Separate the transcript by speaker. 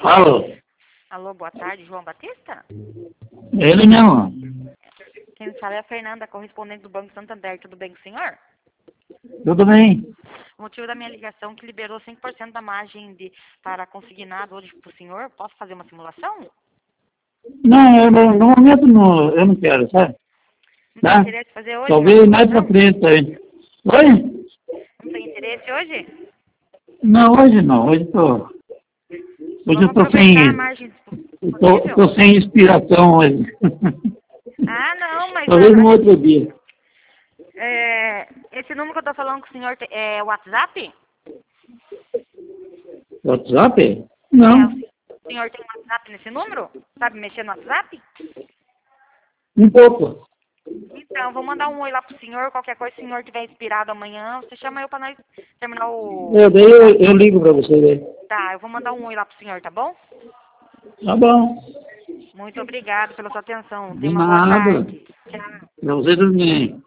Speaker 1: Alô?
Speaker 2: Alô, boa tarde, João Batista?
Speaker 1: Ele mesmo.
Speaker 2: Quem fala é a Fernanda, correspondente do Banco Santander. Tudo bem com o senhor?
Speaker 1: Tudo bem?
Speaker 2: O motivo da minha ligação é que liberou 5% da margem para consignado hoje para o senhor. Posso fazer uma simulação?
Speaker 1: Não, no momento não, eu não quero, sabe?
Speaker 2: Não tem
Speaker 1: Tá?
Speaker 2: interesse em fazer hoje uma
Speaker 1: Talvez mais pra
Speaker 2: simulação?
Speaker 1: frente aí. Oi?
Speaker 2: Não tem interesse hoje?
Speaker 1: Não, hoje não. Hoje
Speaker 2: Vamos
Speaker 1: eu tô
Speaker 2: aproveitar a
Speaker 1: sem.
Speaker 2: margem
Speaker 1: Tô
Speaker 2: disponível?
Speaker 1: sem inspiração hoje.
Speaker 2: Ah, não, mas
Speaker 1: Talvez no outro dia.
Speaker 2: esse número que eu estou falando com o senhor é o WhatsApp?
Speaker 1: WhatsApp?
Speaker 2: É,
Speaker 1: Não.
Speaker 2: o senhor tem um WhatsApp nesse número? Sabe mexer no WhatsApp?
Speaker 1: Um pouco.
Speaker 2: Então, vou mandar um oi lá pro senhor. Qualquer coisa, se o senhor tiver inspirado amanhã, você chama eu pra nós terminar
Speaker 1: Daí eu ligo pra você daí.
Speaker 2: Tá, eu vou mandar um oi lá pro senhor, tá bom?
Speaker 1: Tá bom.
Speaker 2: Muito obrigado pela sua atenção.
Speaker 1: De
Speaker 2: Tenha uma boa
Speaker 1: nada.
Speaker 2: tarde. Tchau.
Speaker 1: Pra você também.